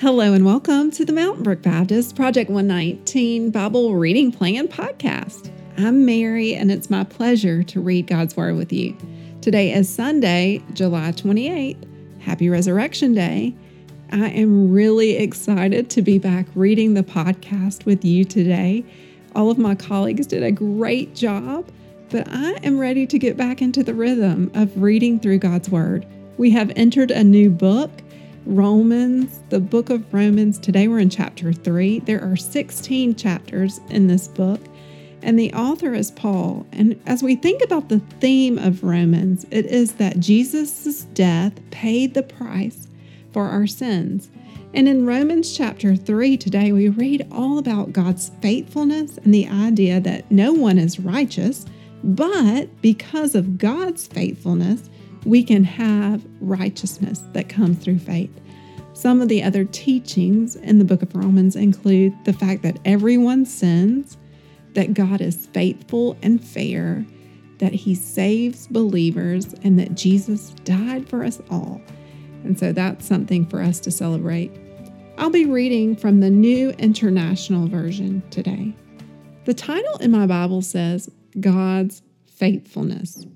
Hello and welcome to the Mountain Brook Baptist Project 119 Bible Reading Plan podcast. I'm Mary and it's my pleasure to read God's Word with you. Today is Sunday, July 28th. Happy Resurrection Day. I am really excited to be back reading the podcast with you today. All of my colleagues did a great job, but I am ready to get back into the rhythm of reading through God's Word. We have entered a new book, Romans, the book of Romans. Today we're in chapter 3. There are 16 chapters in this book, and the author is Paul. And as we think about the theme of Romans, it is that Jesus' death paid the price for our sins. And in Romans chapter 3 today, we read all about God's faithfulness and the idea that no one is righteous, but because of God's faithfulness, we can have righteousness that comes through faith. Some of the other teachings in the book of Romans include the fact that everyone sins, that God is faithful and fair, that He saves believers, and that Jesus died for us all. And so that's something for us to celebrate. I'll be reading from the New International Version today. The title in my Bible says, God's Faithfulness.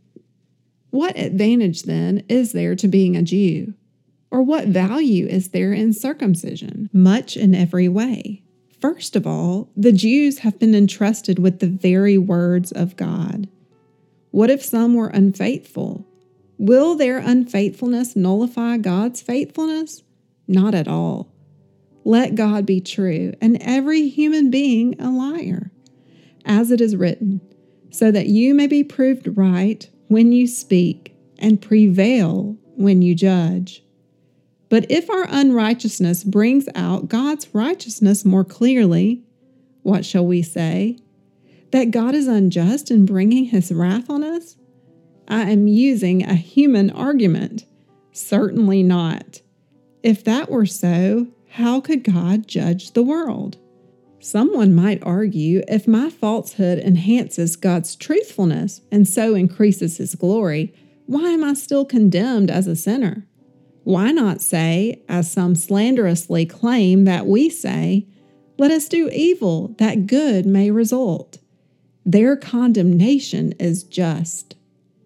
What advantage, then, is there to being a Jew? Or what value is there in circumcision? Much in every way. First of all, the Jews have been entrusted with the very words of God. What if some were unfaithful? Will their unfaithfulness nullify God's faithfulness? Not at all. Let God be true, and every human being a liar. As it is written, so that you may be proved right when you speak, and prevail when you judge. But if our unrighteousness brings out God's righteousness more clearly, what shall we say? That God is unjust in bringing His wrath on us? I am using a human argument. Certainly not. If that were so, how could God judge the world? Someone might argue, if my falsehood enhances God's truthfulness and so increases His glory, why am I still condemned as a sinner? Why not say, as some slanderously claim that we say, let us do evil that good may result? Their condemnation is just.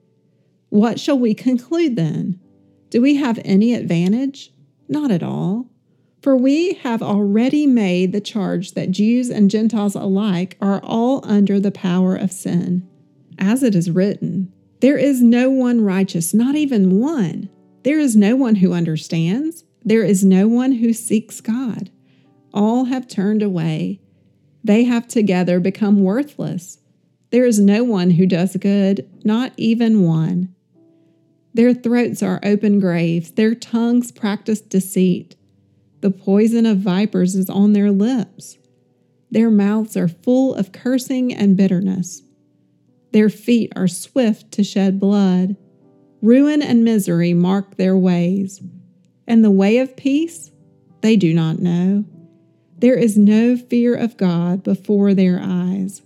What shall we conclude then? Do we have any advantage? Not at all. For we have already made the charge that Jews and Gentiles alike are all under the power of sin. As it is written, there is no one righteous, not even one. There is no one who understands. There is no one who seeks God. All have turned away. They have together become worthless. There is no one who does good, not even one. Their throats are open graves. Their tongues practice deceit. The poison of vipers is on their lips. Their mouths are full of cursing and bitterness. Their feet are swift to shed blood. Ruin and misery mark their ways. And the way of peace they do not know. There is no fear of God before their eyes.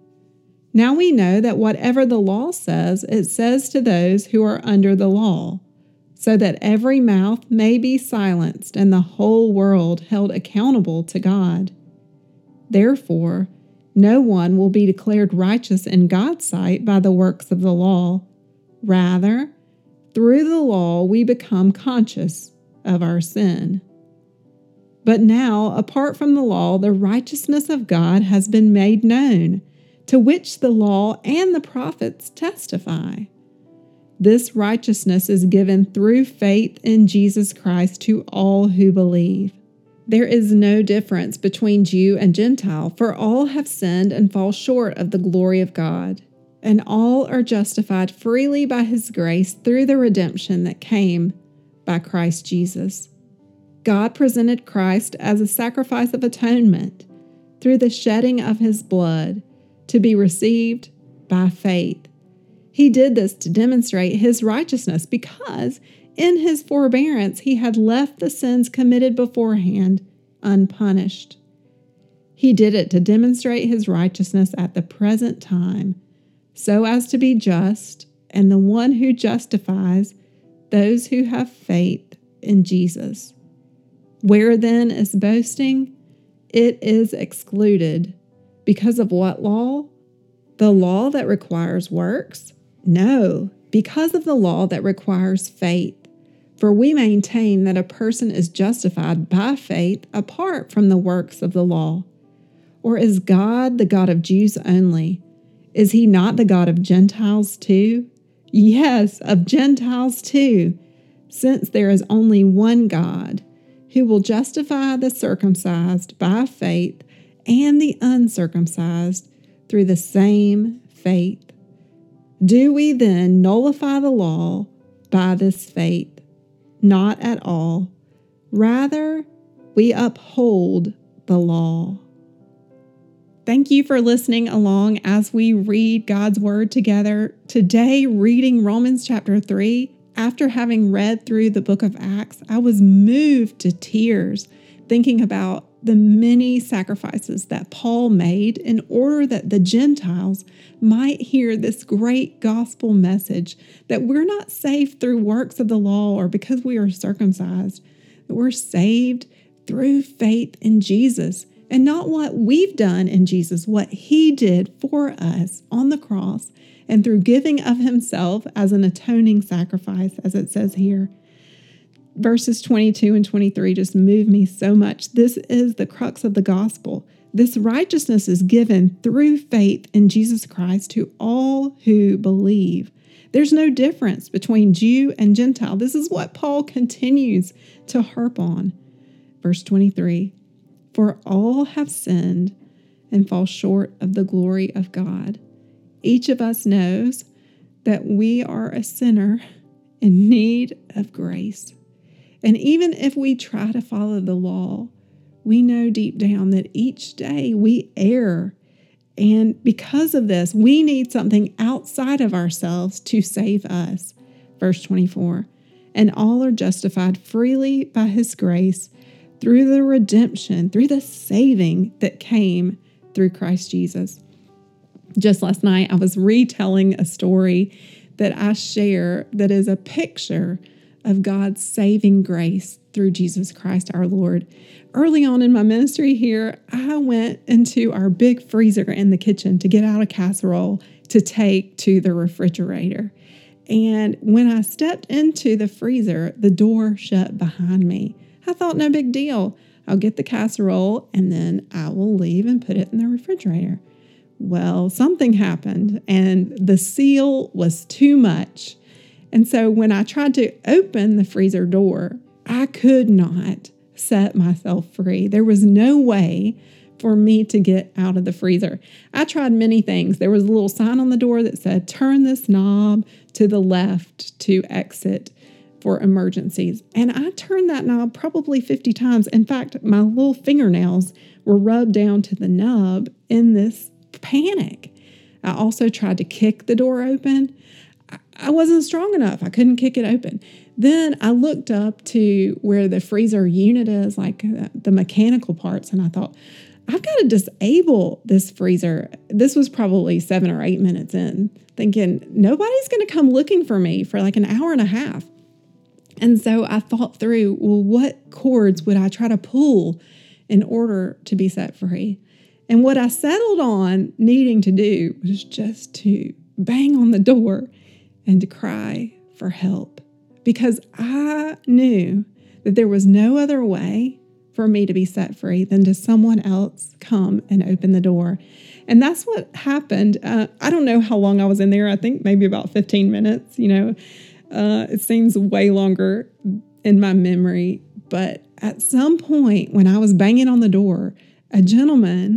Now we know that whatever the law says, it says to those who are under the law, so that every mouth may be silenced and the whole world held accountable to God. Therefore, no one will be declared righteous in God's sight by the works of the law. Rather, through the law we become conscious of our sin. But now, apart from the law, the righteousness of God has been made known, to which the law and the prophets testify. This righteousness is given through faith in Jesus Christ to all who believe. There is no difference between Jew and Gentile, for all have sinned and fall short of the glory of God, and all are justified freely by His grace through the redemption that came by Christ Jesus. God presented Christ as a sacrifice of atonement through the shedding of His blood to be received by faith. He did this to demonstrate His righteousness because in His forbearance He had left the sins committed beforehand unpunished. He did it to demonstrate His righteousness at the present time, so as to be just and the one who justifies those who have faith in Jesus. Where then is boasting? It is excluded. Because of what law? The law that requires works? No, because of the law that requires faith. For we maintain that a person is justified by faith apart from the works of the law. Or is God the God of Jews only? Is he not the God of Gentiles too? Yes, of Gentiles too, since there is only one God, who will justify the circumcised by faith and the uncircumcised through the same faith. Do we then nullify the law by this faith? Not at all. Rather, we uphold the law. Thank you for listening along as we read God's Word together. Today, reading Romans chapter 3, after having read through the book of Acts, I was moved to tears thinking about the many sacrifices that Paul made in order that the Gentiles might hear this great gospel message that we're not saved through works of the law or because we are circumcised, that we're saved through faith in Jesus and not what we've done in Jesus, what he did for us on the cross and through giving of himself as an atoning sacrifice, as it says here. Verses 22 and 23 just move me so much. This is the crux of the gospel. This righteousness is given through faith in Jesus Christ to all who believe. There's no difference between Jew and Gentile. This is what Paul continues to harp on. Verse 23, for all have sinned and fall short of the glory of God. Each of us knows that we are a sinner in need of grace. And even if we try to follow the law, we know deep down that each day we err. And because of this, we need something outside of ourselves to save us. Verse 24, and all are justified freely by his grace through the redemption, through the saving that came through Christ Jesus. Just last night, I was retelling a story that I share that is a picture of God's saving grace through Jesus Christ our Lord. Early on in my ministry here, I went into our big freezer in the kitchen to get out a casserole to take to the refrigerator. And when I stepped into the freezer, the door shut behind me. I thought, no big deal. I'll get the casserole and then I will leave and put it in the refrigerator. Well, something happened and the seal was too much. And so when I tried to open the freezer door, I could not set myself free. There was no way for me to get out of the freezer. I tried many things. There was a little sign on the door that said, turn this knob to the left to exit for emergencies. And I turned that knob probably 50 times. In fact, my little fingernails were rubbed down to the nub in this panic. I also tried to kick the door open. I wasn't strong enough. I couldn't kick it open. Then I looked up to where the freezer unit is, like the mechanical parts, and I thought, I've got to disable this freezer. This was probably 7 or 8 minutes in, thinking nobody's going to come looking for me for like an hour and a half. And so I thought through, well, what cords would I try to pull in order to be set free? And what I settled on needing to do was just to bang on the door and to cry for help, because I knew that there was no other way for me to be set free than to someone else come and open the door. And that's what happened. I don't know how long I was in there. I think maybe about 15 minutes, it seems way longer in my memory. But at some point when I was banging on the door, a gentleman,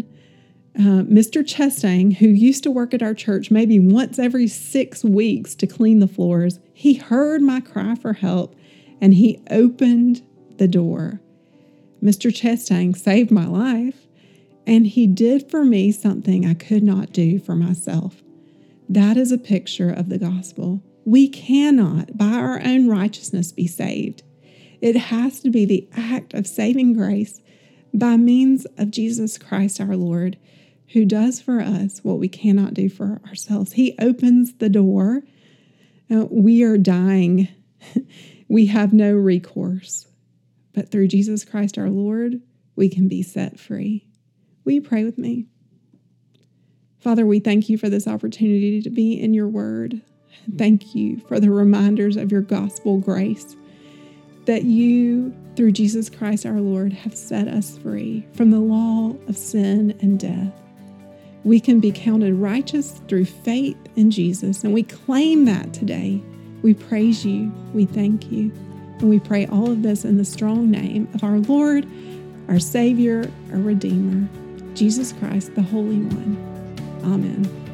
Mr. Chestang, who used to work at our church maybe once every 6 weeks to clean the floors, he heard my cry for help and he opened the door. Mr. Chestang saved my life, and he did for me something I could not do for myself. That is a picture of the gospel. We cannot, by our own righteousness, be saved. It has to be the act of saving grace by means of Jesus Christ our Lord, who does for us what we cannot do for ourselves. He opens the door. We are dying. We have no recourse. but through Jesus Christ our Lord, we can be set free. Will you pray with me? Father, we thank you for this opportunity to be in your word. Thank you for the reminders of your gospel grace, that you, through Jesus Christ our Lord, have set us free from the law of sin and death. We can be counted righteous through faith in Jesus, and we claim that today. We praise you, we thank you, and we pray all of this in the strong name of our Lord, our Savior, our Redeemer, Jesus Christ, the Holy One. Amen.